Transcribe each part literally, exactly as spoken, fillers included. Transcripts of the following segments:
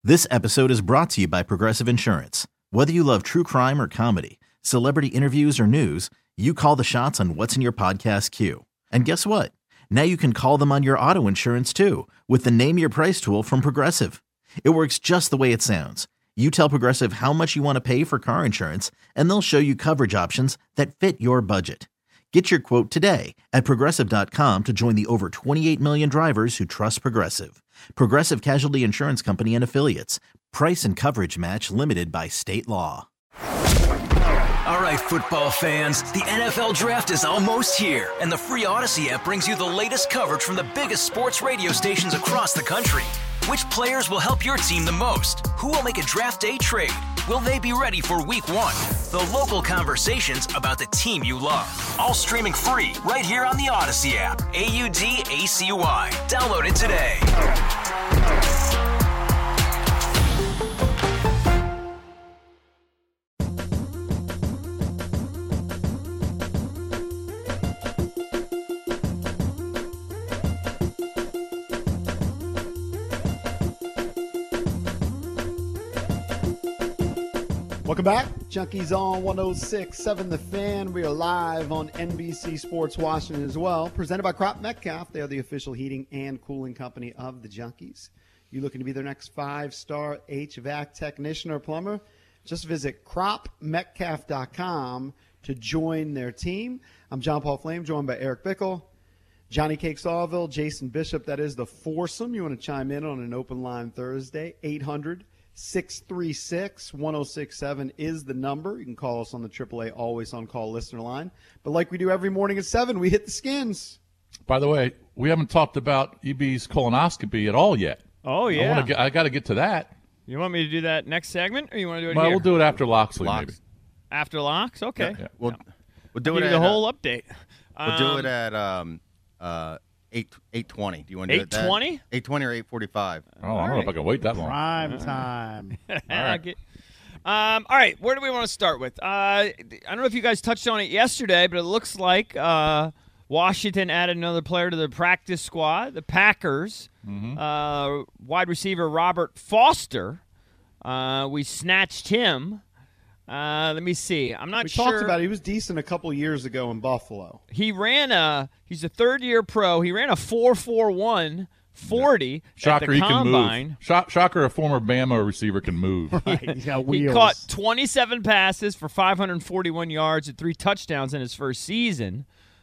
This episode is brought to you by Progressive Insurance. Whether you love true crime or comedy, celebrity interviews or news, you call the shots on what's in your podcast queue. And guess what? Now you can call them on your auto insurance too with the Name Your Price tool from Progressive. It works just the way it sounds. You tell Progressive how much you want to pay for car insurance, and they'll show you coverage options that fit your budget. Get your quote today at Progressive dot com to join the over twenty-eight million drivers who trust Progressive. Progressive Casualty Insurance Company and Affiliates. Price and coverage match limited by state law. All right, football fans, the N F L Draft is almost here, and the free Odyssey app brings you the latest coverage from the biggest sports radio stations across the country. Which players will help your team the most? Who will make a draft day trade? Will they be ready for week one? The local conversations about the team you love. All streaming free right here on the Odyssey app. A U D A C Y. Download it today. Welcome back. Junkies on one oh six point seven The Fan. We are live on N B C Sports Washington as well. Presented by Crop Metcalf. They are the official heating and cooling company of the Junkies. You looking to be their next five-star H V A C technician or plumber? Just visit crop metcalf dot com to join their team. I'm John Paul Flame, joined by Eric Bickle, Johnny Cake Sawville, Jason Bishop. That is the foursome. You want to chime in on an open line Thursday, eight hundred six three six one oh six seven is the number. You can call us on the triple A Always On Call listener line. But like we do every morning at seven, we hit the skins. By the way, we haven't talked about E B's colonoscopy at all yet. Oh, yeah. I, wanna get, I got to get to that. You want me to do that next segment, or you want to do it well, here? We'll do it after Loxley, Locks. maybe. After Locks? Okay. Yeah, yeah. We'll, Yeah. we'll do I'll it give at you the whole uh, update. We'll Um, do it at um, uh, eight eight twenty. Do you want to do it? eight twenty? Eight twenty or eight forty five? Oh, I don't know if I can wait that long. Prime time. I get- Um, all right, where do we want to start with? Uh, I don't know if you guys touched on it yesterday, but it looks like uh, Washington added another player to the practice squad. The Packers, Mm-hmm. uh, wide receiver Robert Foster. Uh, we snatched him. Uh, let me see. I'm not We sure. talked about it. He was decent a couple years ago in Buffalo. He ran a. He's a third-year pro. He ran a four four one forty Shocker, at the he can combine. move. Shock, shocker, a former Bama receiver can move. He's got He wheels. caught twenty-seven passes for five hundred forty-one yards and three touchdowns in his first season.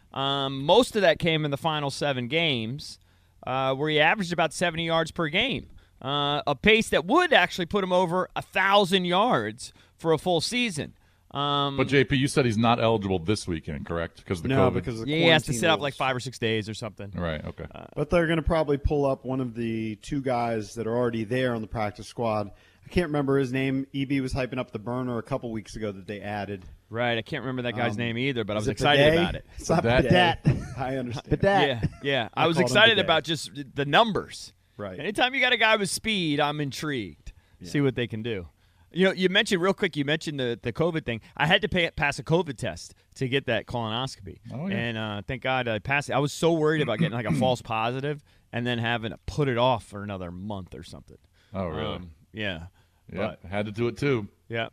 Um, most of that came in the final seven games, uh, where he averaged about seventy yards per game, uh, a pace that would actually put him over one thousand yards for a full season. Um, But, J P, you said he's not eligible this weekend, correct? Because of the No, COVID. because of the yeah, he has to quarantine sit out rules. like five or six days or something. Right, okay. But they're going to probably pull up one of the two guys that are already there on the practice squad. I can't remember his name. E B was hyping up the burner a couple weeks ago that they added. Right, I can't remember that guy's Um, name either, but I Is was it excited Bidet? about it. It's not Bidet. Bidet. I understand. Yeah, yeah. I, I was called him excited Bidet. about just the numbers. Right. Anytime you got a guy with speed, I'm intrigued. See what they can do. You know, you mentioned real quick. You mentioned the, the COVID thing. I had to pay, pass a COVID test to get that colonoscopy, Oh, yeah. and uh, thank God I passed it. I was so worried about getting like a false positive and then having to put it off for another month or something. Oh, really? Um, yeah. yeah, had to do it too. Yeah.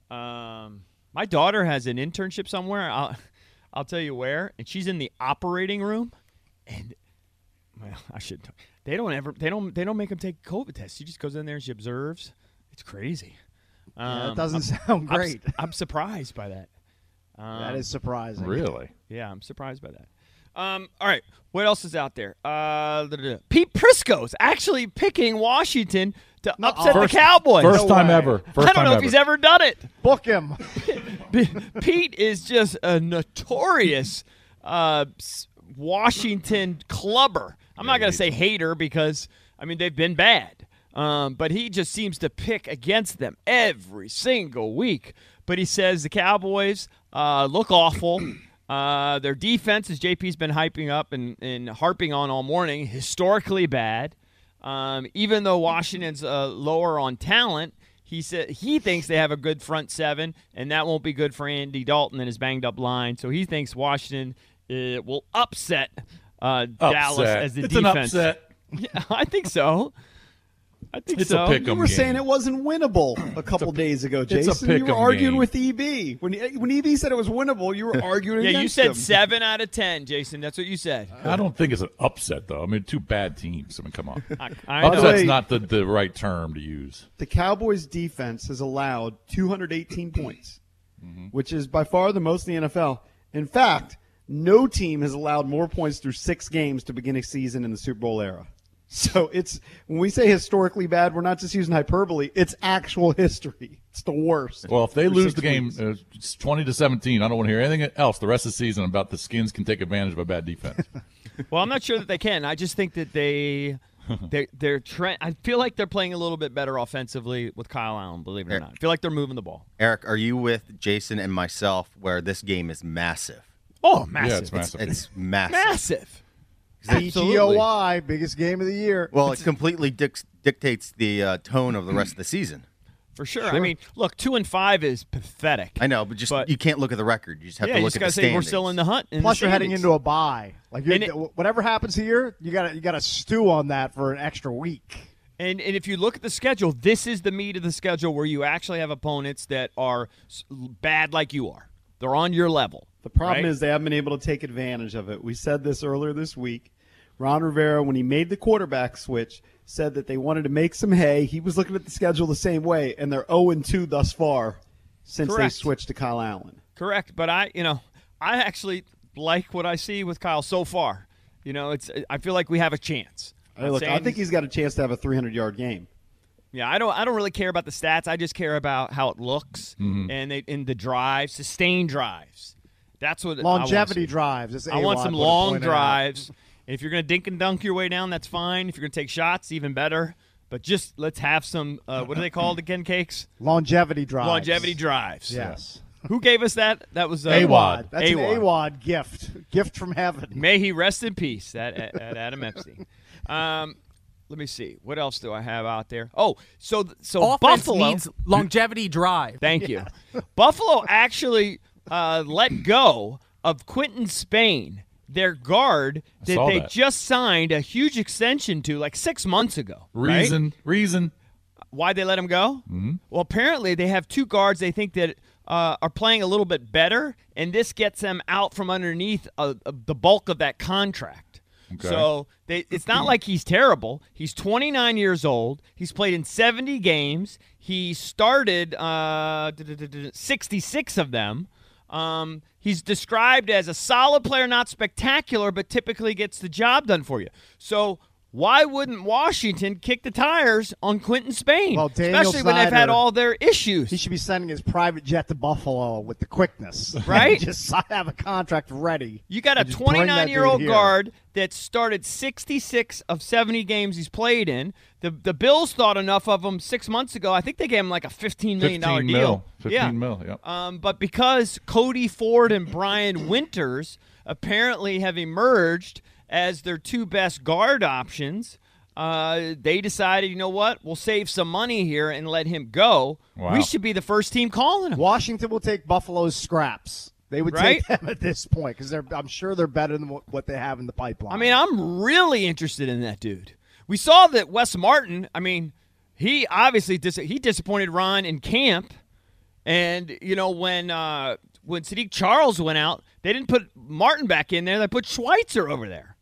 Um, my daughter has an internship somewhere. I'll, I'll tell you where, and she's in the operating room, and well, I should. They don't ever. They don't. They don't make them take COVID tests. She just goes in there and she observes. It's crazy. Yeah, Um, that doesn't I'm- sound I'm, great. I'm surprised by that. Um, that is surprising. Really? Yeah, I'm surprised by that. Um, all right, what else is out there? Uh, da- da- da. Pete Prisco's actually picking Washington to No, upset first- the Cowboys. First No time way. ever. First I don't time know ever. if he's ever done it. Book him. P- Pete is just a notorious uh, s- Washington clubber. I'm not going to say hater because, I mean, they've been bad. Um, but he just seems to pick against them every single week. But he says the Cowboys uh, look awful. Uh, their defense, as J P's been hyping up and, and harping on all morning, historically bad. Um, even though Washington's uh, lower on talent, he said he thinks they have a good front seven, and that won't be good for Andy Dalton and his banged-up line. So he thinks Washington uh, will upset, uh, Dallas Upset. as the it's defense. an upset. Yeah, I think so. I think It's so. a pick 'em You were game. saying it wasn't winnable a couple days ago, a Jason. You were pick 'em arguing game. with E B. When when E B said it was winnable, you were arguing Yeah, against you said him. seven out of ten, Jason. That's what you said. I don't think it's an upset, though. I mean, two bad teams. I mean, come on. I, I By the know. way- Upset's not the, the right term to use. The Cowboys defense has allowed two hundred eighteen points, Mm-hmm. which is by far the most in the N F L. In fact, no team has allowed more points through six games to begin a season in the Super Bowl era. So it's when we say historically bad, we're not just using hyperbole. It's actual history. It's the worst. Well, if they for lose six the game weeks. uh, it's twenty to seventeen, I don't want to hear anything else the rest of the season about the Skins can take advantage of a bad defense. Well, I'm not sure that they can. I just think that they, they they're trying. I feel like they're playing a little bit better offensively with Kyle Allen. Believe it or not, I feel like they're moving the ball. Eric, are you with Jason and myself where this game is massive? Oh, massive! Yeah, it's massive. It's massive. massive. T G O Y, biggest game of the year. Well, it completely dic- dictates the uh, tone of the rest of the season. For sure. I mean, look, two and five is pathetic. I know, but just But- you can't look at the record. You just have yeah, to you look just at gotta the say standings. we're still in the hunt. in Plus, the you're heading standings. into a bye. Like And you're, it- whatever happens here, you got to you got to stew on that for an extra week. And and if you look at the schedule, this is the meat of the schedule where you actually have opponents that are s- bad like you are. They're on your level. The problem right? is they haven't been able to take advantage of it. We said this earlier this week. Ron Rivera, when he made the quarterback switch, said that they wanted to make some hay. He was looking at the schedule the same way, and they're oh and two thus far since Correct. they switched to Kyle Allen. Correct, but I, you know, I actually like what I see with Kyle so far. You know, it's I feel like we have a chance. Hey, I'm look, I saying- think he's got a chance to have a three hundred yard game. Yeah, I don't. I don't really care about the stats. I just care about how it looks Mm-hmm. and they in the drives, sustained drives. That's what I wanna Longevity see. drives. As I want A-Rod some would have long pointed out. drives. And if you're going to dink and dunk your way down, that's fine. If you're going to take shots, even better. But just let's have some. Uh, what are they called again? Cakes. Longevity drives. Longevity drives. Yes. Who gave us that? That was uh, A-Wad. That's A-Wad. an A-Wad gift. Gift from heaven. May he rest in peace. That at, at Adam Epstein. Um, let me see. What else do I have out there? Oh, so so Offense Buffalo needs longevity drive. Thank you. Buffalo actually uh, let go of Quentin Spain, their guard that saw they that. just signed a huge extension to like six months ago. right? Reason, reason. Why'd they let him go? Mm-hmm. Well, apparently they have two guards they think that uh, are playing a little bit better, and this gets them out from underneath uh, uh, the bulk of that contract. Okay. So they, it's not like he's terrible. He's twenty-nine years old. He's played in seventy games. He started uh, sixty-six of them. Um, he's described as a solid player, not spectacular, but typically gets the job done for you. So why wouldn't Washington kick the tires on Quentin Spain? Well, Daniel especially when they've had Snyder- all their issues. He should be sending his private jet to Buffalo with the quickness. Right? Just have a contract ready. You got a and just bring that dude twenty-nine-year-old here. guard that started sixty-six of seventy games he's played in. The the Bills thought enough of him six months ago. I think they gave him like a fifteen million dollars fifteen deal. mil. fifteen yeah. mil, yep. Um, but because Cody Ford and Brian Winters apparently have emerged as their two best guard options, uh, they decided, you know what, we'll save some money here and let him go. Wow. We should be the first team calling him. Washington will take Buffalo's scraps. They would Right? take them at this point because I'm sure they're better than what, what they have in the pipeline. I mean, I'm really interested in that dude. We saw that Wes Martin, I mean, he obviously dis- he disappointed Ron in camp. And, you know, when uh, when Sadiq Charles went out, they didn't put Martin back in there. They put Schweitzer over there.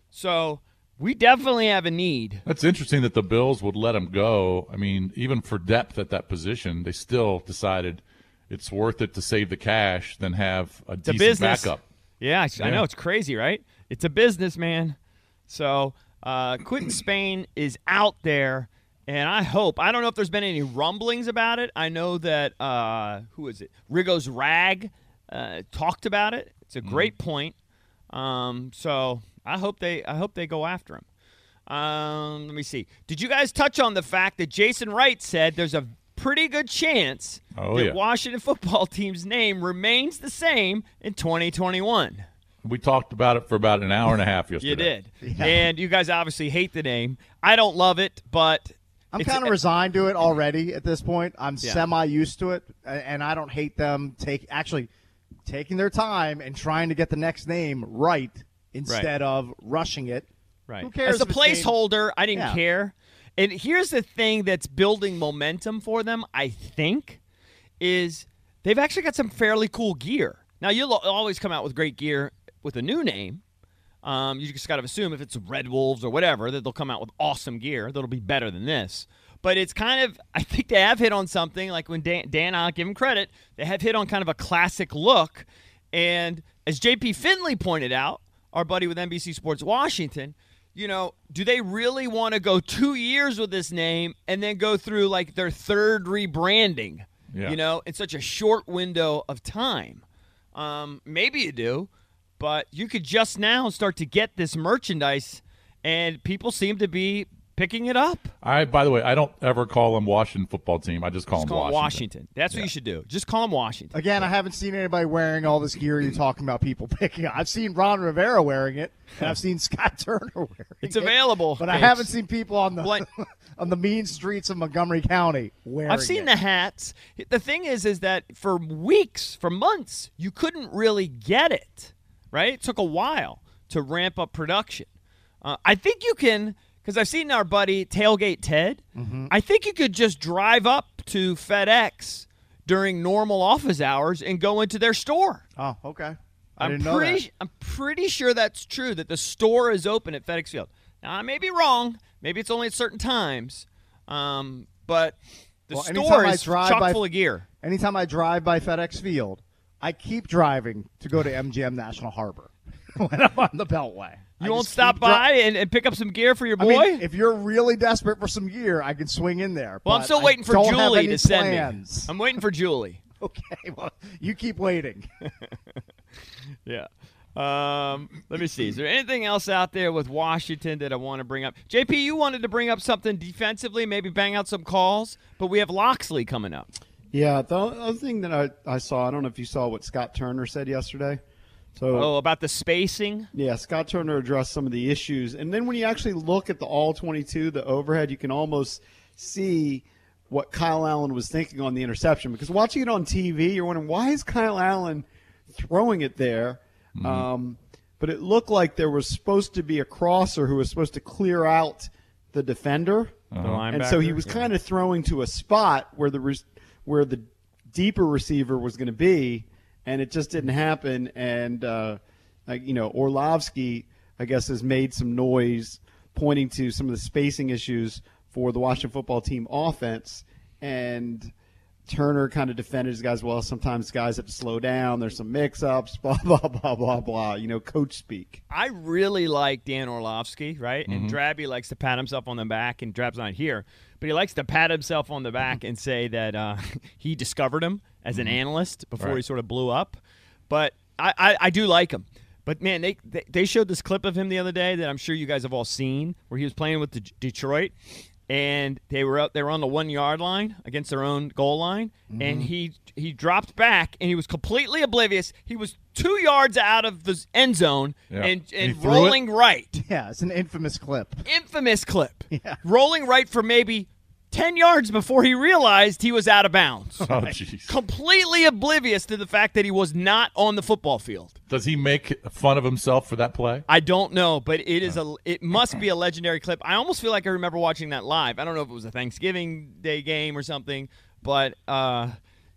So we definitely have a need. That's interesting that the Bills would let him go. I mean, even for depth at that position, they still decided it's worth it to save the cash than have a It's a decent business. backup. Yeah, I, I Yeah. know. It's crazy, right? It's a business, man. So uh, Quentin Spain is out there, and I hope. I don't know if there's been any rumblings about it. I know that, uh, who is it? Rigo's Rag uh, talked about it. It's a great point. Um, so I hope they I hope they go after him. Um, let me see. Did you guys touch on the fact that Jason Wright said there's a pretty good chance Oh, that yeah. Washington football team's name remains the same in twenty twenty-one? We talked about it for about an hour and a half yesterday. You did. And you guys obviously hate the name. I don't love it, but I'm it's- kind of resigned to it already at this point. I'm Yeah. semi used to it, a- and I don't hate them take actually taking their time and trying to get the next name right instead of rushing it. Right. Who cares As a if it's named- placeholder, I didn't Yeah. care. And here's the thing that's building momentum for them, I think, is they've actually got some fairly cool gear. Now, you'll always come out with great gear with a new name. Um, you just got to assume if it's Red Wolves or whatever that they'll come out with awesome gear that'll be better than this. But it's kind of, I think they have hit on something, like when Dan, Dan I'll give him credit, they have hit on kind of a classic look. And as J P Finley pointed out, our buddy with N B C Sports Washington, you know, do they really want to go two years with this name and then go through like their third rebranding, yeah. you know, in such a short window of time? Um, maybe you do. But you could just now start to get this merchandise, and people seem to be picking it up. I, by the way, I don't ever call them Washington football team. I just call just them call Washington. Washington. That's yeah. what you should do. Just call them Washington. Again, I haven't seen anybody wearing all this gear you're talking about people picking up. I've seen Ron Rivera wearing it, and I've seen Scott Turner wearing it. It's available. But I folks. haven't seen people on the on the mean streets of Montgomery County wearing it. I've seen it. the hats. The thing is, is that for weeks, for months, you couldn't really get it. Right? It took a while to ramp up production. Uh, I think you can, because I've seen our buddy Tailgate Ted, mm-hmm. I think you could just drive up to FedEx during normal office hours and go into their store. Oh, okay. I I'm didn't know pretty, that. I'm pretty sure that's true, that the store is open at FedEx Field. Now, I may be wrong. Maybe it's only at certain times. Um, but the well, store is chock by, full of gear. Anytime I drive by FedEx Field, I keep driving to go to M G M National Harbor when I'm on the Beltway. You I won't just stop keep by dri- and, and pick up some gear for your I boy? mean, if you're really desperate for some gear, I can swing in there. Well, I'm but still I waiting for don't have Julie any to send plans. me. I'm waiting for Julie. Okay, well, you keep waiting. Yeah. Um, let me see. Is there anything else out there with Washington that I want to bring up? J P, you wanted to bring up something defensively, maybe bang out some calls, but we have Loxley coming up. Yeah, the other thing that I, I saw, I don't know if you saw what Scott Turner said yesterday. So, oh, about the spacing? Yeah, Scott Turner addressed some of the issues. And then when you actually look at the all twenty-two, the overhead, you can almost see what Kyle Allen was thinking on the interception. Because watching it on T V, you're wondering, why is Kyle Allen throwing it there? Mm-hmm. Um, but it looked like there was supposed to be a crosser who was supposed to clear out the defender. Uh-huh. And so he was yeah. kind of throwing to a spot where the re- where the deeper receiver was going to be, and it just didn't happen. And, uh, like, you know, Orlovsky, I guess, has made some noise pointing to some of the spacing issues for the Washington football team offense. And Turner kind of defended his guys well. Sometimes guys have to slow down. There's some mix-ups, blah, blah, blah, blah, blah, you know, coach speak. I really like Dan Orlovsky, right? Mm-hmm. And Drabby likes to pat himself on the back, and Drab's not here. But he likes to pat himself on the back and say that uh, he discovered him as an analyst before right. he sort of blew up. But I, I, I do like him. But, man, they, they they showed this clip of him the other day that I'm sure you guys have all seen where he was playing with the Detroit. And they were out, they were on the one-yard line against their own goal line, mm-hmm. and he he dropped back, and he was completely oblivious. He was two yards out of the end zone yeah. and, and, and rolling right. Yeah, it's an infamous clip. Infamous clip. Yeah. Rolling right for maybe ten yards before he realized he was out of bounds. Oh, jeez. Completely oblivious to the fact that he was not on the football field. Does he make fun of himself for that play? I don't know, but it is a it must be a legendary clip. I almost feel like I remember watching that live. I don't know if it was a Thanksgiving Day game or something, but uh,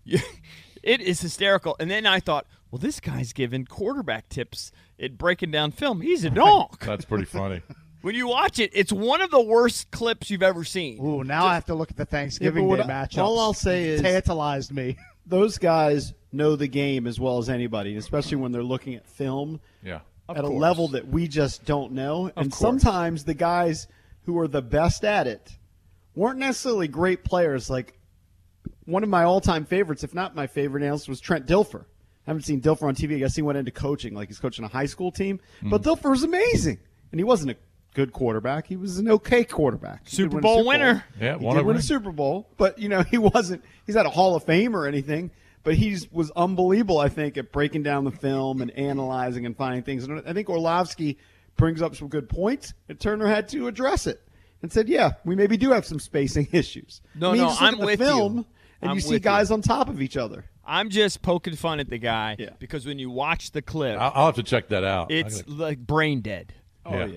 it is hysterical. And then I thought, well, this guy's giving quarterback tips at breaking down film. He's a donk. That's pretty funny. When you watch it, it's one of the worst clips you've ever seen. Ooh, now I have to look at the Thanksgiving Yeah, Day but what I- matchups. all I'll say is- tantalized me. Those guys know the game as well as anybody, especially when they're looking at film Yeah. Of at a course. level that we just don't know. and course. sometimes the guys who are the best at it weren't necessarily great players. Like one of my all-time favorites, if not my favorite analyst, was Trent Dilfer. I haven't seen Dilfer on T V. I guess he went into coaching, like he's coaching a high school team. Mm. But Dilfer was amazing, and he wasn't a good quarterback. He was an okay quarterback. He did Super win a Bowl Super winner. Yeah, he won did a win a ring. Super Bowl, but you know he wasn't. He's not a Hall of Fame or anything. But he was unbelievable, I think, at breaking down the film and analyzing and finding things. And I think Orlovsky brings up some good points, and Turner had to address it and said, "Yeah, we maybe do have some spacing issues." No, I mean, no, just look I'm at the with film, you. and I'm you see with guys you. on top of each other. I'm just poking fun at the guy Yeah. because when you watch the clip, I'll, I'll have to check that out. it's I gotta- like brain dead. Oh Yeah. yeah,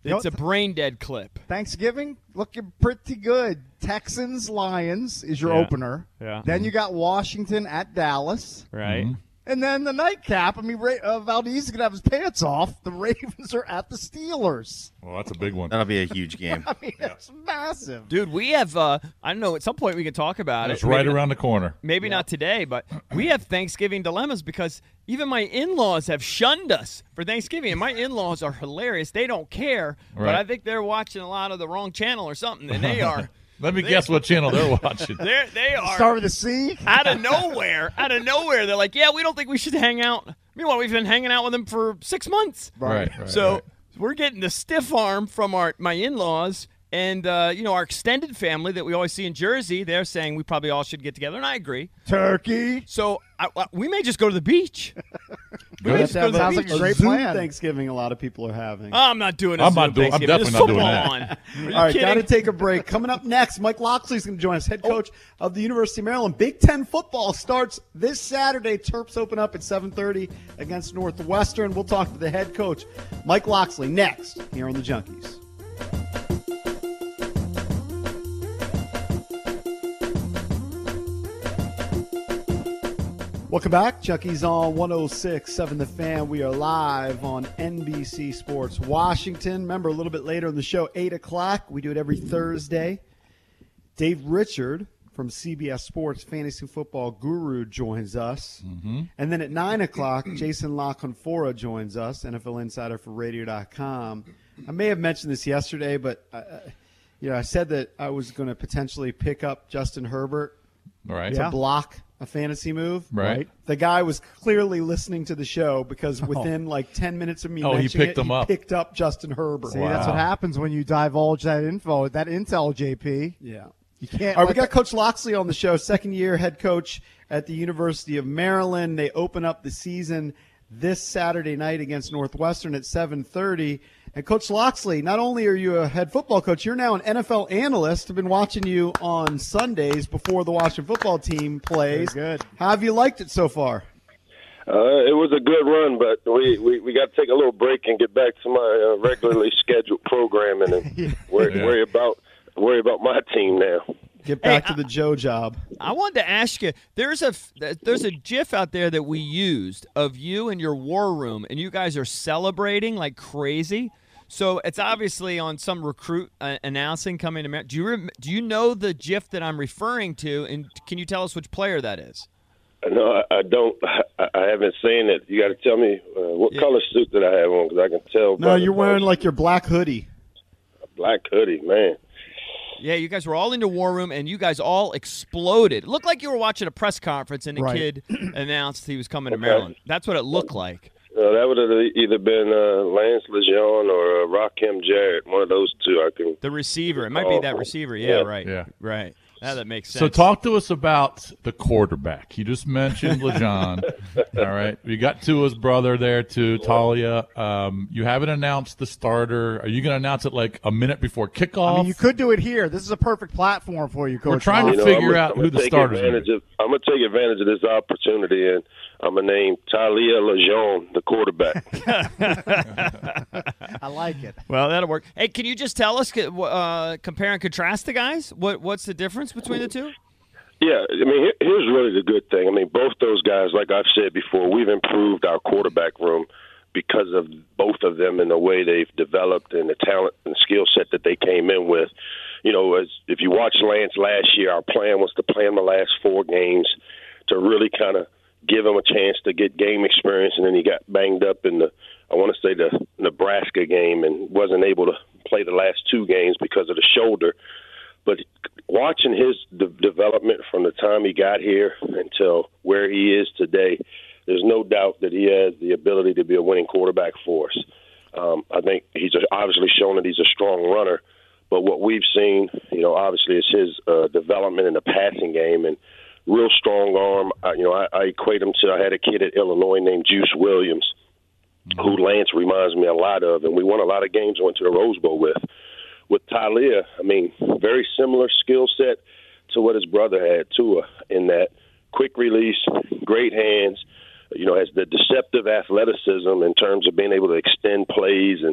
It's a brain dead clip. Thanksgiving looking pretty good. Texans Lions is your Yeah. opener. Yeah. Then you got Washington at Dallas. Right. Mm-hmm. And then the nightcap. I mean, Ray, uh, Valdez is going to have his pants off. The Ravens are at the Steelers. Well, that's a big one. That'll be a huge game. I mean, it's massive. Dude, we have, uh, I don't know, at some point we can talk about It's it. right Maybe around the corner. Maybe not today, but we have Thanksgiving dilemmas because even my in-laws have shunned us for Thanksgiving. And my in-laws are hilarious. They don't care, but Right. I think they're watching a lot of the wrong channel or something, and they are. Let me guess what channel they're watching. They're, they are. Start with a C. Out of nowhere, out of nowhere, they're like, yeah, we don't think we should hang out. Meanwhile, we've been hanging out with them for six months. Right, right, so right. we're getting the stiff arm from our my in-laws and, uh, you know, our extended family that we always see in Jersey. They're saying we probably all should get together, and I agree. Turkey. So I, I- we may just go to the beach. We have Just to go have to the a, Sounds like a a great Zoom plan. Thanksgiving a lot of people are having. I'm not doing a I'm Zoom not doing- I'm Thanksgiving. definitely There's not doing football that. on. Are you All right, kidding? got to take a break. Coming up next, Mike Locksley's going to join us, head coach of the University of Maryland. Big Ten football starts this Saturday. Terps open up at seven thirty against Northwestern. We'll talk to the head coach, Mike Locksley, next here on the Junkies. Welcome back. Chucky's on one oh six point seven The Fan. We are live on N B C Sports Washington. Remember, a little bit later in the show, eight o'clock. We do it every Thursday. Dave Richard from C B S Sports, Fantasy Football Guru, joins us. Mm-hmm. And then at nine o'clock, Jason La Canfora joins us, N F L Insider for Radio dot com. I may have mentioned this yesterday, but I, you know, I said that I was going to potentially pick up Justin Herbert All right. to block a fantasy move. Right. The guy was clearly listening to the show because within like ten minutes of me Oh, he mentioning picked it, him he up. picked up Justin Herbert. See, that's what happens when you divulge that info, that intel, J P. Yeah. You can't. All right, we let got Coach Locksley on the show, second year head coach at the University of Maryland. They open up the season this Saturday night against Northwestern at seven thirty. And Coach Locksley, not only are you a head football coach, you're now an N F L analyst. I've been watching you on Sundays before the Washington football team plays. Very good. How have you liked it so far? Uh, it was a good run, but we, we, we got to take a little break and get back to my uh, regularly scheduled programming and worry, Yeah. worry about worry about my team now. Get back Hey, to the Joe job. I wanted to ask you. There's a there's a GIF out there that we used of you in your war room, and you guys are celebrating like crazy. So it's obviously on some recruit uh, announcing coming to America. Do you rem- do you know the GIF that I'm referring to, and can you tell us which player that is? No, I, I don't. I, I haven't seen it. You got to tell me uh, what Yeah. color suit that I have on because I can tell. No, by you're the wearing like your black hoodie. black hoodie, man. Yeah, you guys were all in the war room, and you guys all exploded. It looked like you were watching a press conference, and a Right. kid announced he was coming to Okay. Maryland. That's what it looked like. Uh, that would have either been uh, Lance Lejeune or uh, Rakim Jarrett. One of those two. I can. The receiver. It might be that Oh, receiver. Yeah, yeah. right. Yeah. Right. Now that makes sense. So talk to us about the quarterback. You just mentioned Lejeune. All right. We got Tua's brother there too, Talia. Um, you haven't announced the starter. Are you going to announce it like a minute before kickoff? I mean, you could do it here. This is a perfect platform for you, Coach. We're trying to You know, figure I'm out I'm who the take starters are. advantage of, I'm going to take advantage of this opportunity, and I'm going to name Talia Lejeune the quarterback. I like it. Well, that'll work. Hey, can you just tell us, uh, compare and contrast the guys? What What's the difference between the two? Yeah, I mean, here- here's really the good thing. I mean, both those guys, like I've said before, we've improved our quarterback room because of both of them and the way they've developed and the talent and skill set that they came in with. You know, as if you watched Lance last year, our plan was to play him the last four games to really kind of give him a chance to get game experience, and then he got banged up in the, I want to say, the Nebraska game and wasn't able to play the last two games because of the shoulder. But watching his de- development from the time he got here until where he is today, there's no doubt that he has the ability to be a winning quarterback for us. Um, I think he's obviously shown that he's a strong runner, but what we've seen, you know, obviously is his uh, development in the passing game and real strong arm. Uh, you know, I, I equate him to, I had a kid at Illinois named Juice Williams, who Lance reminds me a lot of, and we won a lot of games, went to the Rose Bowl with. With Talia, I mean, very similar skill set to what his brother had, Tua, in that quick release, great hands, you know, has the deceptive athleticism in terms of being able to extend plays and,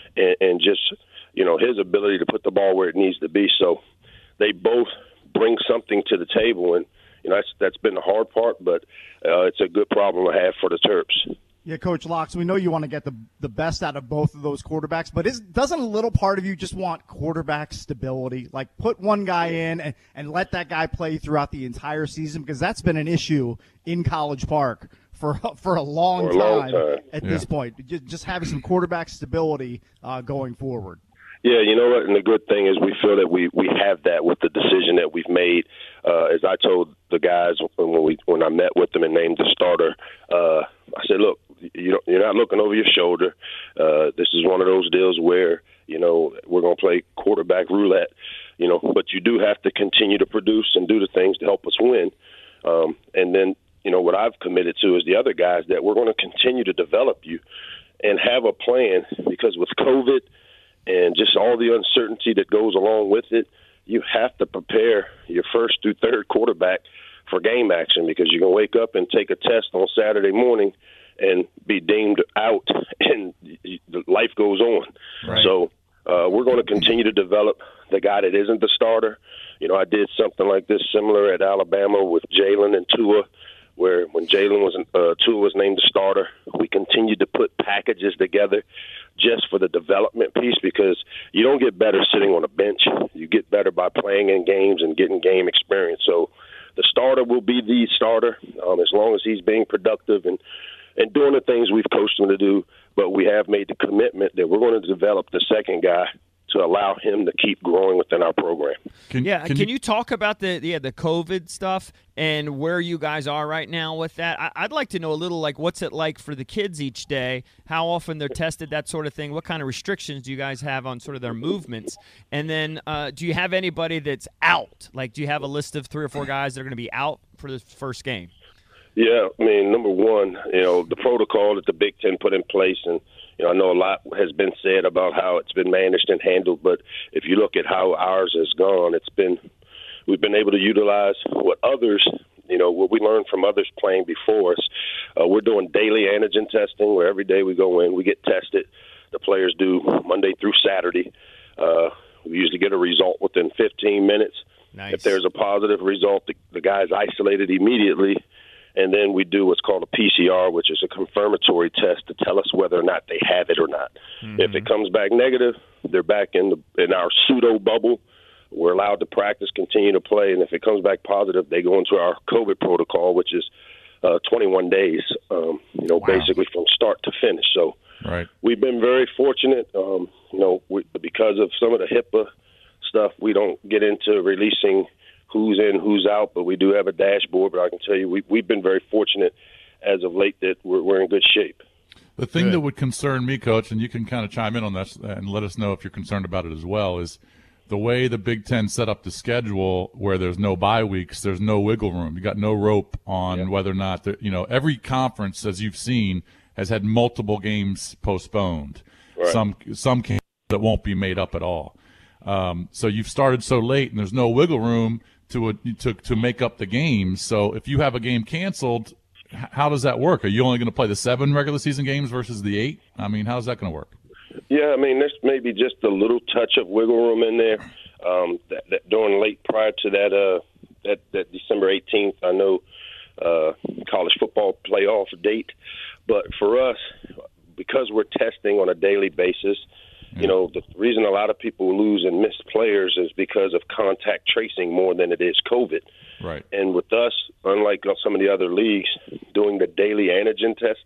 and, and just, you know, his ability to put the ball where it needs to be. So they both bring something to the table, and, you know, that's, that's been the hard part, but uh, it's a good problem to have for the Terps. Yeah, Coach Locks, we know you want to get the the best out of both of those quarterbacks, but is, doesn't a little part of you just want quarterback stability? Like, put one guy in and, and let that guy play throughout the entire season, because that's been an issue in College Park for for a long, for a long time, time at yeah. this point. Just, just having some quarterback stability uh, going forward. Yeah, you know what? And the good thing is we feel that we, we have that with the decision that we've made. Uh, as I told the guys when we when I met with them and named the starter, uh, I said, look, you don't, you're not looking over your shoulder. Uh, this is one of those deals where, you know, we're going to play quarterback roulette, you know, but you do have to continue to produce and do the things to help us win. Um, and then, you know, what I've committed to is the other guys that we're going to continue to develop you and have a plan, because with COVID and just all the uncertainty that goes along with it, you have to prepare your first through third quarterback for game action, because you can wake up and take a test on Saturday morning and be deemed out, and life goes on. Right. So uh, we're going to continue to develop the guy that isn't the starter. You know, I did something like this similar at Alabama with Jalen and Tua, where when Jalen was uh, Tua was named the starter, we continued to put packages together just for the development piece, because you don't get better sitting on a bench. You get better by playing in games and getting game experience. So the starter will be the starter um, as long as he's being productive and, and doing the things we've coached him to do. But we have made the commitment that we're going to develop the second guy to allow him to keep growing within our program. Can, yeah, can, can you, you talk about the yeah the COVID stuff and where you guys are right now with that? I, I'd like to know a little, like, what's it like for the kids each day, how often they're tested, that sort of thing. What kind of restrictions do you guys have on sort of their movements? And then uh, do you have anybody that's out? Like, do you have a list of three or four guys that are going to be out for the first game? Yeah, I mean, number one, you know, the protocol that the Big Ten put in place, and you know, I know a lot has been said about how it's been managed and handled, but if you look at how ours has gone, it's been we've been able to utilize what others, you know, what we learned from others playing before us. Uh, we're doing daily antigen testing, where every day we go in, we get tested. The players do Monday through Saturday. Uh, we usually get a result within fifteen minutes. Nice. If there's a positive result, the, the guy's isolated immediately. And then we do what's called a P C R, which is a confirmatory test to tell us whether or not they have it or not. Mm-hmm. If it comes back negative, they're back in the, in our pseudo bubble. We're allowed to practice, continue to play, and if it comes back positive, they go into our COVID protocol, which is uh, twenty-one days, um, you know, wow. basically from start to finish. So right. we've been very fortunate, um, you know, we, because of some of the HIPAA stuff, we don't get into releasing who's in, who's out, but we do have a dashboard. But I can tell you, we, we've been very fortunate as of late that we're, we're in good shape. The thing good. that would concern me, Coach, and you can kind of chime in on this and let us know if you're concerned about it as well, is the way the Big Ten set up the schedule, where there's no bye weeks, there's no wiggle room. You got no rope on yeah. whether or not, you know, every conference, as you've seen, has had multiple games postponed. Right. Some some games that won't be made up at all. Um, so you've started so late, and there's no wiggle room to to to make up the games. So if you have a game canceled, how does that work? Are you only going to play the seven regular season games versus the eight? I mean, how's that going to work? Yeah, I mean, there's maybe just a little touch of wiggle room in there. Um, that, that during late prior to that uh, that, that December eighteenth, I know uh, college football playoff date. But for us, because we're testing on a daily basis, you know, the reason a lot of people lose and miss players is because of contact tracing more than it is COVID. Right. And with us, unlike some of the other leagues, doing the daily antigen test,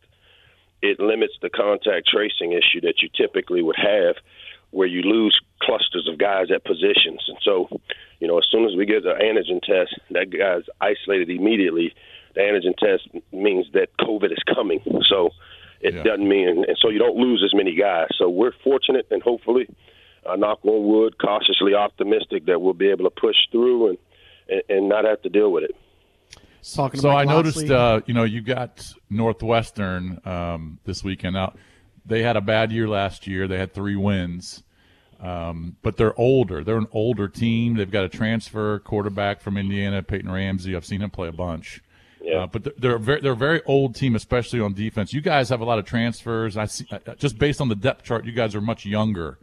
it limits the contact tracing issue that you typically would have, where you lose clusters of guys at positions. And so, you know, as soon as we get an antigen test, that guy's isolated immediately. The antigen test means that COVID is coming. So it yeah. doesn't mean, and so you don't lose as many guys. So we're fortunate, and hopefully, uh, knock on wood, cautiously optimistic that we'll be able to push through and, and, and not have to deal with it. Talking so I Loxley. noticed, uh, you know, you got Northwestern um, this weekend. Now, they had a bad year last year. They had three wins, um, but they're older. They're an older team. They've got a transfer quarterback from Indiana, Peyton Ramsey. I've seen him play a bunch. Yeah. Uh, but they're a very, they're a very old team, especially on defense. You guys have a lot of transfers. I see, just based on the depth chart, you guys are much younger.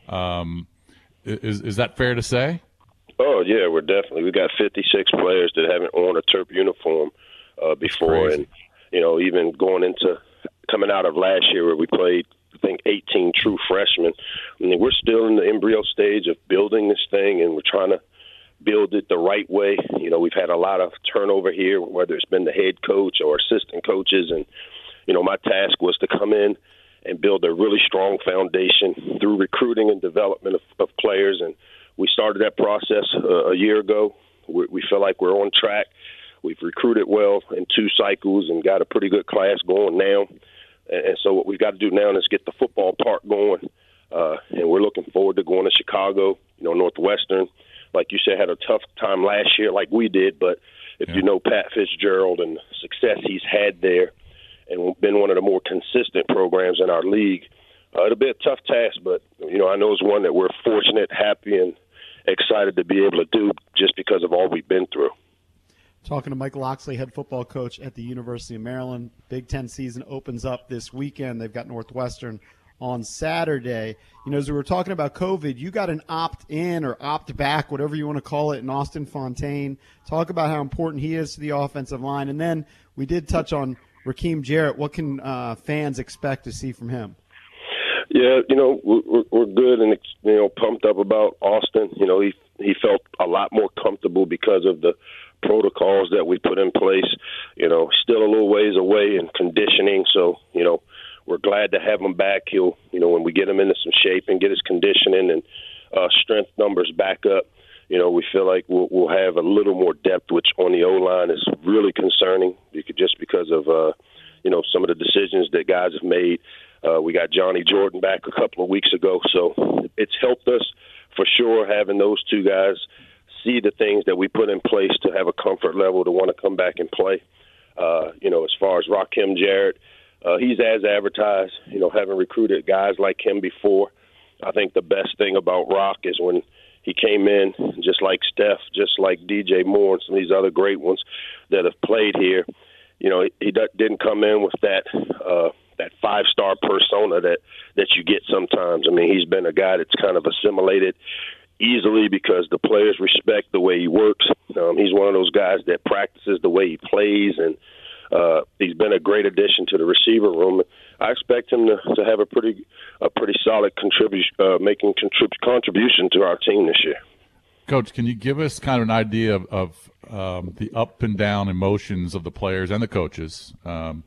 Um, is is that fair to say? Oh yeah, we're definitely. We got fifty-six players that haven't worn a Terp uniform uh, before, and you know, even going into coming out of last year where we played, I think, eighteen true freshmen. I mean, we're still in the embryo stage of building this thing, and we're trying to build it the right way. You know, we've had a lot of turnover here, whether it's been the head coach or assistant coaches. And, you know, my task was to come in and build a really strong foundation through recruiting and development of, of players. And we started that process uh, a year ago. We, we feel like we're on track. We've recruited well in two cycles and got a pretty good class going now. And, and so what we've got to do now is get the football part going. Uh, and we're looking forward to going to Chicago, you know, Northwestern. Like you said, had a tough time last year like we did, but if yeah. you know Pat Fitzgerald and the success he's had there and been one of the more consistent programs in our league, uh, it'll be a tough task, but, you know, I know it's one that we're fortunate, happy, and excited to be able to do just because of all we've been through. Talking to Mike Locksley, head football coach at the University of Maryland. Big Ten season opens up this weekend. They've got Northwestern on Saturday. You know, as we were talking about COVID, you got an opt-in or opt-back, whatever you want to call it, in Austin Fontaine. Talk about how important he is to the offensive line. And then we did touch on Rakeem Jarrett. What can uh, fans expect to see from him? Yeah, you know, we're, we're good and, you know, pumped up about Austin. You know, he he felt a lot more comfortable because of the protocols that we put in place. You know, still a little ways away in conditioning, so, you know, we're glad to have him back. He'll, you know, when we get him into some shape and get his conditioning and uh, strength numbers back up, you know, we feel like we'll, we'll have a little more depth, which on the O-line is really concerning just because of, uh, you know, some of the decisions that guys have made. Uh, we got Johnny Jordan back a couple of weeks ago, so it's helped us for sure having those two guys see the things that we put in place to have a comfort level to want to come back and play. Uh, you know, as far as Rakeem Jarrett, Uh, he's as advertised, you know, having recruited guys like him before. I think the best thing about Rock is when he came in, just like Steph, just like D J Moore and some of these other great ones that have played here, you know, he, he didn't come in with that uh, that five-star persona that, that you get sometimes. I mean, he's been a guy that's kind of assimilated easily because the players respect the way he works. Um, he's one of those guys that practices the way he plays, and Uh, he's been a great addition to the receiver room. I expect him to, to have a pretty a pretty solid contribution, uh, making contrib- contribution to our team this year. Coach, can you give us kind of an idea of, of um, the up and down emotions of the players and the coaches um,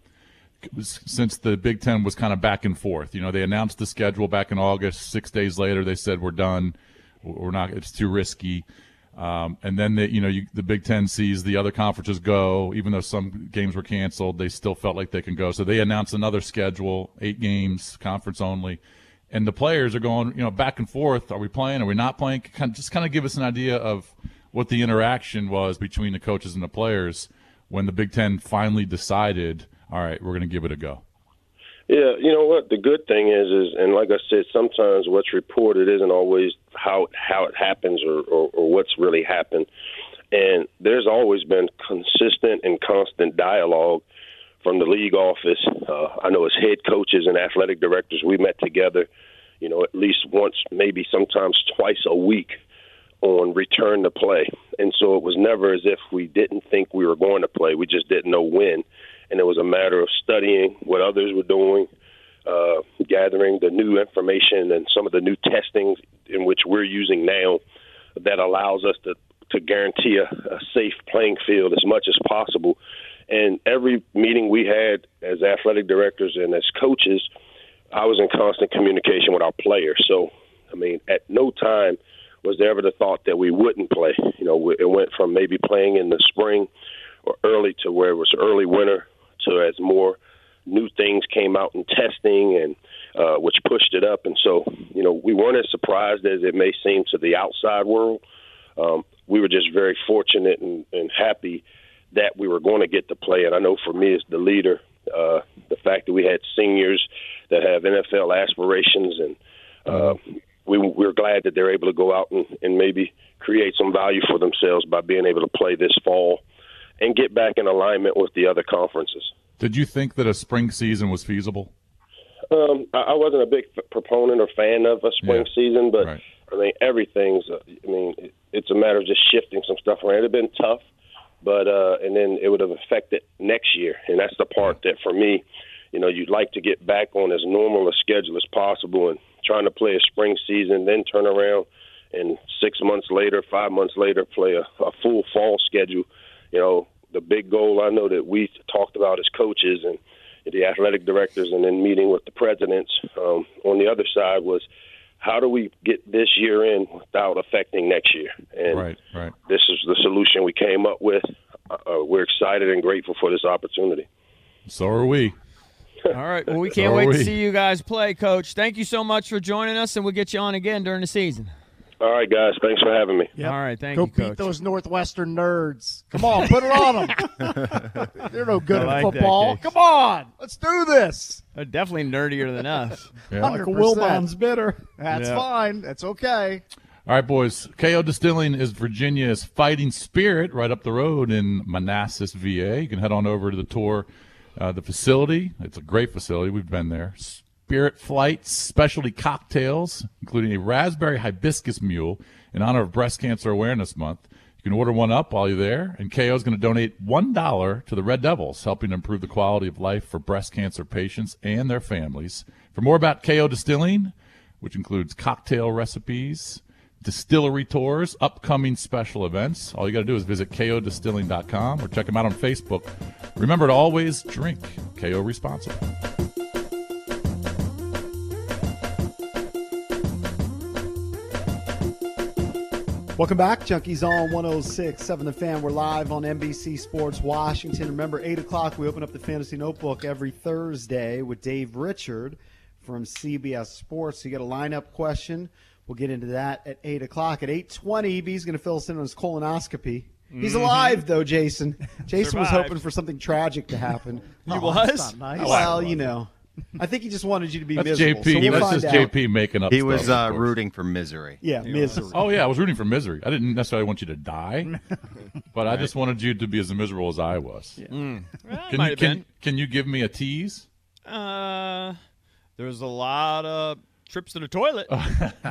since the Big Ten was kind of back and forth? You know, they announced the schedule back in August. Six days later, they said we're done. We're not. It's too risky. Um, and then, the, you know, you, the Big Ten sees the other conferences go. Even though some games were canceled, they still felt like they can go. So they announced another schedule, eight games, conference only. And the players are going, you know, back and forth. Are we playing? Are we not playing? Kind of, just kind of give us an idea of what the interaction was between the coaches and the players when the Big Ten finally decided, all right, we're going to give it a go. Yeah, you know what? The good thing is, is, and like I said, sometimes what's reported isn't always how how it happens or, or, or what's really happened. And there's always been consistent and constant dialogue from the league office. Uh, I know as head coaches and athletic directors, we met together, you know, at least once, maybe sometimes twice a week on return to play. And so it was never as if we didn't think we were going to play. We just didn't know when. And it was a matter of studying what others were doing, uh, gathering the new information and some of the new testing in which we're using now that allows us to, to guarantee a, a safe playing field as much as possible. And every meeting we had as athletic directors and as coaches, I was in constant communication with our players. So, I mean, at no time was there ever the thought that we wouldn't play. You know, it went from maybe playing in the spring or early to where it was early winter, so as more new things came out in testing and uh, which pushed it up. And so, you know, we weren't as surprised as it may seem to the outside world. Um, we were just very fortunate and, and happy that we were going to get to play. And I know for me as the leader, uh, the fact that we had seniors that have N F L aspirations, and uh, we, we're glad that they're able to go out and, and maybe create some value for themselves by being able to play this fall. and get back in alignment with the other conferences. Did you think that a spring season was feasible? Um, I, I wasn't a big f- proponent or fan of a spring Yeah. season, but Right. I mean, everything's, uh, I mean, it, it's a matter of just shifting some stuff around. It had been tough, but, uh, and then it would have affected next year. And that's the part that for me, you know, you'd like to get back on as normal a schedule as possible, and trying to play a spring season, then turn around and six months later, five months later, play a, a full fall schedule. You know, the big goal I know that we talked about as coaches and the athletic directors, and then meeting with the presidents um, on the other side, was how do we get this year in without affecting next year? And Right, right. this is the solution we came up with. Uh, we're excited and grateful for this opportunity. So are we. All right. Well, we can't So are wait we. to see you guys play, Coach. Thank you so much for joining us, and we'll get you on again during the season. All right, guys. Thanks for having me. Yep. All right. Thank Go you, Coach. beat those Northwestern nerds. Come on, put it on them. They're no good I at like that, football. Case. Come on, let's do this. They're definitely nerdier than us. Yeah. one Like hundred a percent. Wilbon's bitter. That's Yeah. fine. That's okay. All right, boys. K O Distilling is Virginia's fighting spirit right up the road in Manassas, V A. You can head on over to the tour, uh, the facility. It's a great facility. We've been there. Spirit Flights, specialty cocktails, including a raspberry hibiscus mule in honor of Breast Cancer Awareness Month. You can order one up while you're there, and K O is going to donate one dollar to the Red Devils, helping improve the quality of life for breast cancer patients and their families. For more about K O Distilling, which includes cocktail recipes, distillery tours, upcoming special events, all you got to do is visit K O distilling dot com or check them out on Facebook. Remember to always drink K O responsibly. Welcome back, Junkies on one oh six point seven The Fan. We're live on N B C Sports Washington. Remember, eight o'clock, we open up the Fantasy Notebook every Thursday with Dave Richard from C B S Sports. So you got a lineup question. We'll get into that at eight o'clock. At eight twenty, E B's going to fill us in on his colonoscopy. He's alive, though, Jason. Jason was Survived. hoping for something tragic to happen. You Oh, was? that's not nice. Well, you know. I think he just wanted you to be That's miserable. J P. So we'll That's find just out. J P making up He stuff, was of uh, course. rooting for misery. Yeah, misery. Oh, yeah, I was rooting for misery. I didn't necessarily want you to die, but I just wanted you to be as miserable as I was. Well, Can, might you, have can, been. can you give me a tease? Uh, there was a lot of trips to the toilet. All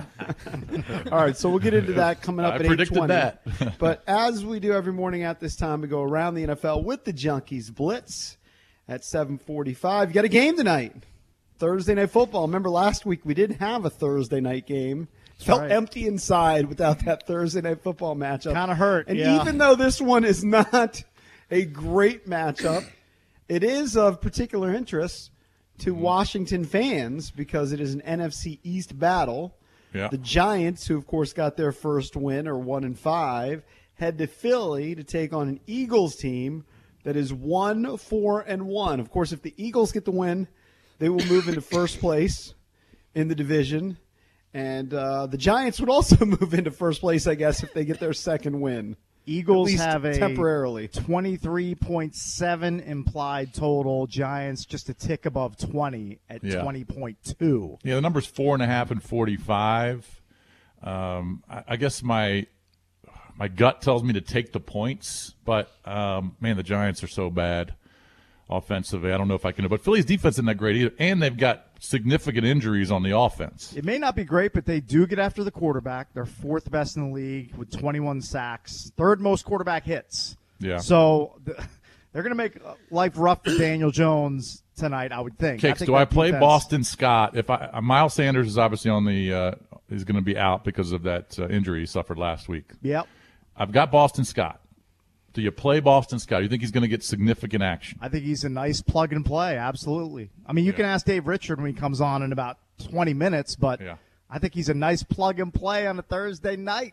right, so we'll get into that coming up I at eight predicted twenty. that. But as we do every morning at this time, we go around the N F L with the Junkies Blitz at seven forty-five. You got a game tonight. Thursday Night Football. Remember last week we didn't have a Thursday night game. Felt right. empty inside without that Thursday Night Football matchup. Kinda hurt, And yeah. even though this one is not a great matchup, it is of particular interest to Washington fans because it is an N F C East battle. Yeah. The Giants, who of course got their first win, or one and five, head to Philly to take on an Eagles team that is one, four, and one. Of course, if the Eagles get the win, they will move into first place in the division, and uh, the Giants would also move into first place, I guess, if they get their second win. Eagles At least have a temporarily. twenty-three point seven implied total. Giants just a tick above twenty at Yeah. twenty point two. Yeah, the number's four and a half and forty-five. Um, I, I guess my my gut tells me to take the points, but um, man, the Giants are so bad offensively. I don't know if I can. But Philly's defense isn't that great either, and they've got significant injuries on the offense. It may not be great, but they do get after the quarterback. They're fourth best in the league with twenty-one sacks, third most quarterback hits. Yeah. So the, they're going to make life rough for Daniel Jones tonight, I would think. Cakes, think do I that play defense- Boston Scott? If I uh, Miles Sanders is obviously on the uh, is going to be out because of that uh, injury he suffered last week. Yep. I've got Boston Scott. Do you play Boston Scott? You think he's going to get significant action? I think he's a nice plug and play. Absolutely. I mean, you Yeah. can ask Dave Richard when he comes on in about twenty minutes, but Yeah. I think he's a nice plug and play on a Thursday night.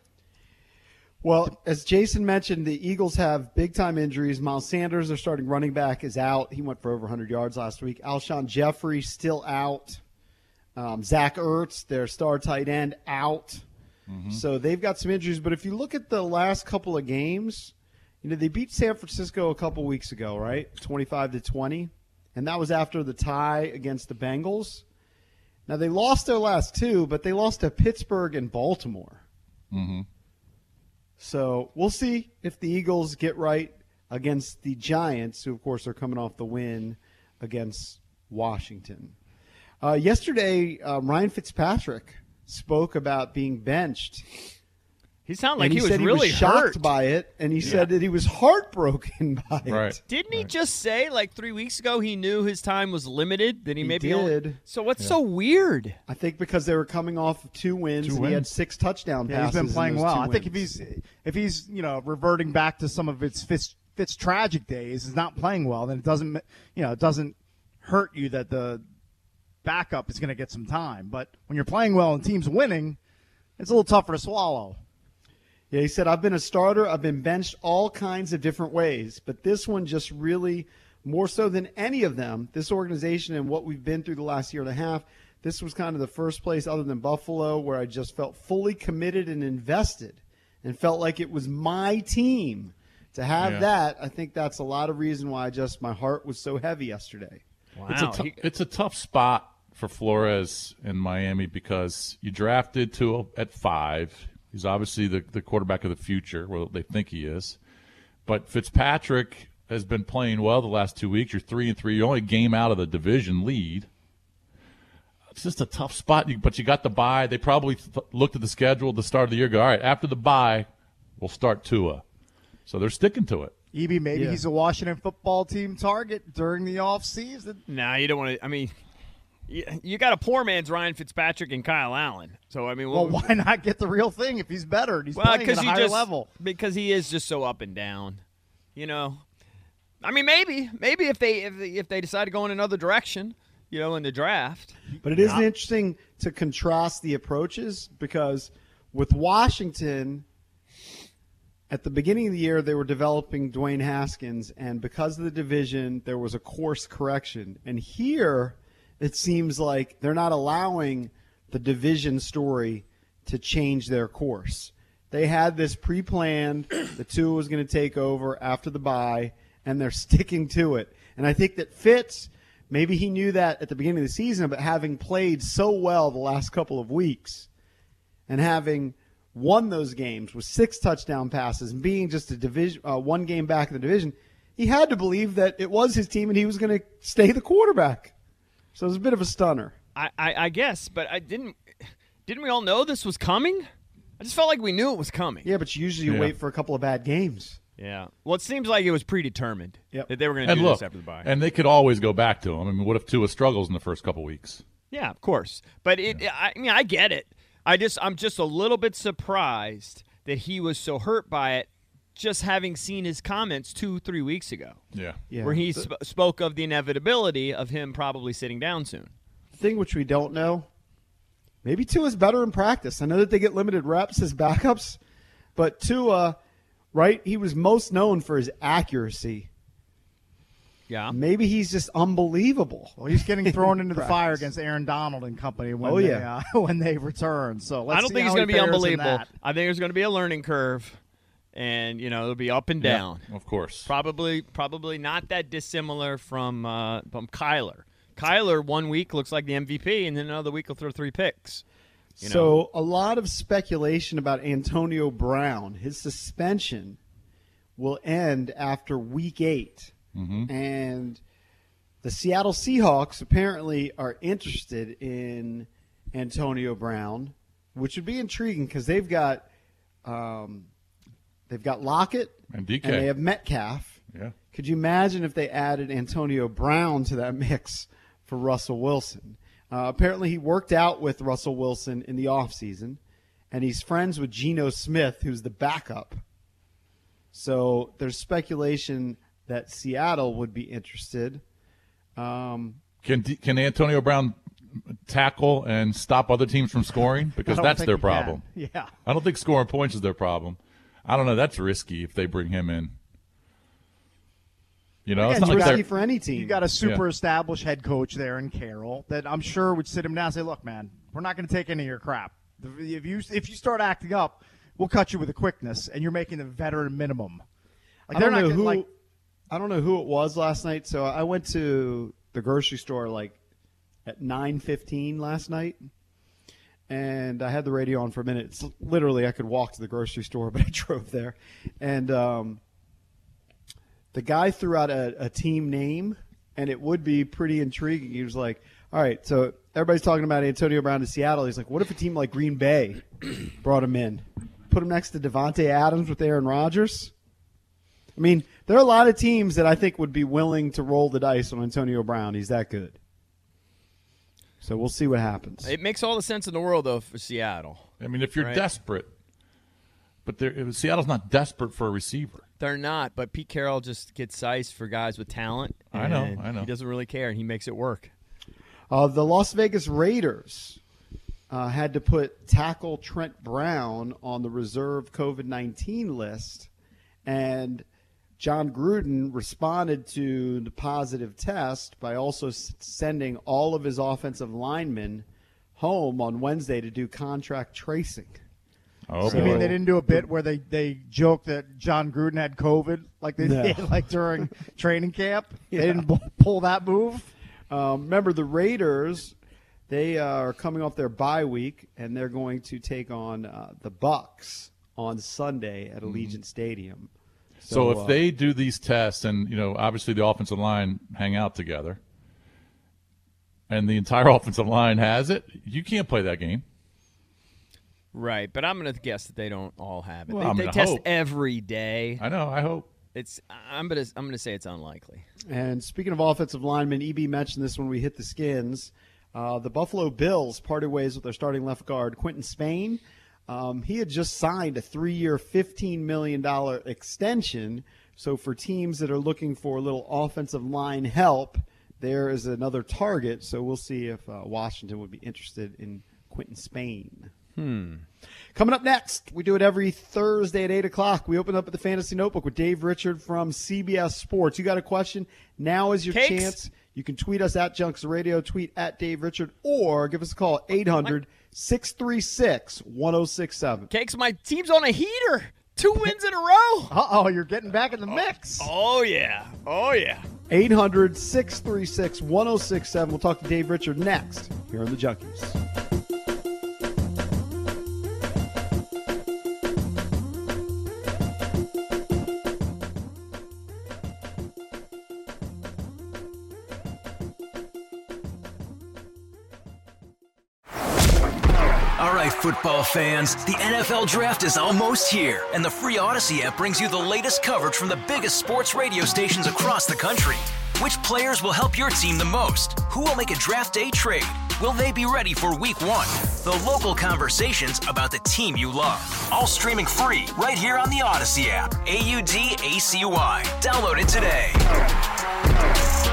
Well, as Jason mentioned, the Eagles have big-time injuries. Miles Sanders, their starting running back, is out. He went for over one hundred yards last week. Alshon Jeffrey still out. Um, Zach Ertz, their star tight end, out. So they've got some injuries. But if you look at the last couple of games, you know, they beat San Francisco a couple weeks ago, right? twenty-five to twenty. And that was after the tie against the Bengals. Now, they lost their last two, but they lost to Pittsburgh and Baltimore. Mm-hmm. So we'll see if the Eagles get right. against the Giants, who, of course, are coming off the win against Washington. Uh, yesterday, uh, Ryan Fitzpatrick spoke about being benched. He sounded like and he, he was said really he was shocked hurt by it, and he Yeah. said that he was heartbroken by Right. it. Didn't he Right. just say like three weeks ago he knew his time was limited? That he, He maybe did. Only... So what's so weird? I think because they were coming off of two wins, Two and he had wins. six touchdown Yeah, passes. he's been playing in those well. two I think if wins. he's if he's you know reverting back to some of its Fitz, Fitz tragic days, is not playing well, then it doesn't you know it doesn't hurt you that the backup is going to get some time. But when you're playing well and teams winning, it's a little tougher to swallow. Yeah, he said, I've been a starter. I've been benched all kinds of different ways. But this one just really, more so than any of them, this organization and what we've been through the last year and a half, this was kind of the first place other than Buffalo where I just felt fully committed and invested and felt like it was my team. To have Yeah. that, I think that's a lot of reason why I just my heart was so heavy yesterday. Wow. It's a, tou- it's a tough spot for Flores in Miami because you drafted Tua at five. He's obviously the, the quarterback of the future. Well, they think he is. But Fitzpatrick has been playing well the last two weeks. You're three and three. You're only a game out of the division lead. It's just a tough spot. You, but you got the bye. They probably th- looked at the schedule at the start of the year. Go, all right, after the bye, we'll start Tua. So they're sticking to it. E B, maybe Yeah. he's a Washington football team target during the offseason. Nah, you don't want to. I mean, you, you got a poor man's Ryan Fitzpatrick and Kyle Allen. So I mean, Well, what- why not get the real thing if he's better and he's well, playing at a you higher just level? because he is just so up and down. You know, I mean, maybe maybe if they if they, if they decide to go in another direction, you know, in the draft. But it is interesting to contrast the approaches because with Washington, at the beginning of the year, they were developing Dwayne Haskins, and because of the division, there was a course correction. And here, it seems like they're not allowing the division story to change their course. They had this pre-planned, the Tua was going to take over after the bye, and they're sticking to it. And I think that Fitz, maybe he knew that at the beginning of the season, but having played so well the last couple of weeks and having won those games with six touchdown passes and being just a division, uh, one game back in the division, he had to believe that it was his team and he was going to stay the quarterback. So it was a bit of a stunner. I, I, I guess, but I didn't. Didn't we all know this was coming? I just felt like we knew it was coming. Yeah, but usually you Yeah. wait for a couple of bad games. Yeah. Well, it seems like it was predetermined Yep. that they were going to And do look, this after the bye. and they could always go back to him. I mean, what if Tua struggles in the first couple weeks? Yeah, of course. But it, I mean, I get it. I just, I'm just a little bit surprised that he was so hurt by it, just having seen his comments two, three weeks ago, Yeah. Yeah. where he the sp- spoke of the inevitability of him probably sitting down soon. thing which we don't know, maybe Tua's better in practice. I know that they get limited reps as backups, but Tua, right, he was most known for his accuracy. Yeah. Maybe he's just unbelievable. Well, he's getting thrown into the Practice. fire against Aaron Donald and company when Oh, they, yeah. uh, when they return. So let's I don't see think he's how going to he be fares in unbelievable. that. I think there's going to be a learning curve, and you know it'll be up and down. Of course. Probably, probably not that dissimilar from uh, from Kyler. Kyler one week looks like the M V P, and then another week he'll throw three picks. You know? So a lot of speculation about Antonio Brown. His suspension will end after week eight. And the Seattle Seahawks apparently are interested in Antonio Brown, which would be intriguing because they've got um, they've got Lockett And D K. and they have Metcalf. Yeah. Could you imagine if they added Antonio Brown to that mix for Russell Wilson? Uh, apparently he worked out with Russell Wilson in the offseason, and he's friends with Geno Smith, who's the backup. So there's speculation that Seattle would be interested. Um, Can D- can Antonio Brown tackle and stop other teams from scoring? Because I don't that's think their he can. problem. Yeah. I don't think scoring points is their problem. I don't know. That's risky if they bring him in. You know, Again, it's not it's like risky they're, for any team. You got a super established head coach there in Carroll that I'm sure would sit him down and say, "Look, man, we're not going to take any of your crap. If you if you start acting up, we'll cut you with a quickness, and you're making the veteran minimum." Like I don't they're know not who gonna, like I don't know who it was last night. So I went to the grocery store like at nine fifteen last night, and I had the radio on for a minute. It's literally I could walk to the grocery store, but I drove there, and um, the guy threw out a, a team name, and it would be pretty intriguing. He was like, all right, so everybody's talking about Antonio Brown to Seattle. He's like, what if a team like Green Bay brought him in? Put him next to Devontae Adams with Aaron Rodgers? I mean, there are a lot of teams that I think would be willing to roll the dice on Antonio Brown. He's that good. So we'll see what happens. It makes all the sense in the world, though, for Seattle. I mean, if you're right? desperate, but Seattle's not desperate for a receiver. They're not, but Pete Carroll just gets sized for guys with talent. I know, I know. He doesn't really care, and he makes it work. Uh, the Las Vegas Raiders uh, had to put tackle Trent Brown on the reserve COVID nineteen list, and John Gruden responded to the positive test by also s- sending all of his offensive linemen home on Wednesday to do contract tracing. Oh, you mean they didn't do a bit where they, they joked that John Gruden had COVID like they No. did like during training camp? Yeah. They didn't bu- pull that move? Um, remember, the Raiders, they uh, are coming off their bye week, and they're going to take on uh, the Bucs on Sunday at Allegiant Stadium. So, So, if uh, they do these tests, and you know, obviously the offensive line hang out together, and the entire offensive line has it, you can't play that game. Right, but I'm going to guess that they don't all have it. Well, they I'm they gonna test hope. every day. I know. I hope. It's. I'm going to. I'm going to say it's unlikely. And speaking of offensive linemen, E B mentioned this when we hit the Skins. Uh, the Buffalo Bills parted ways with their starting left guard, Quentin Spain. Um, he had just signed a three-year, fifteen million dollars extension. So for teams that are looking for a little offensive line help, there is another target. So we'll see if uh, Washington would be interested in Quentin Spain. Hmm. Coming up next, we do it every Thursday at eight o'clock. We open up at the Fantasy Notebook with Dave Richard from C B S Sports. You got a question? Now is your Cakes. chance. You can tweet us at Junks Radio, tweet at Dave Richard, or give us a call, eight hundred, six three six, one oh six seven. Cakes, my team's on a heater. Two wins in a row. Uh-oh, you're getting back in the mix. Oh, yeah. Oh, yeah. eight hundred, six three six, one oh six seven. We'll talk to Dave Richard next here on the Junkies. All right, football fans, the N F L Draft is almost here, and the free Odyssey app brings you the latest coverage from the biggest sports radio stations across the country. Which players will help your team the most? Who will make a draft day trade? Will they be ready for week one? The local conversations about the team you love. All streaming free right here on the Odyssey app. A U D A C Y. Download it today.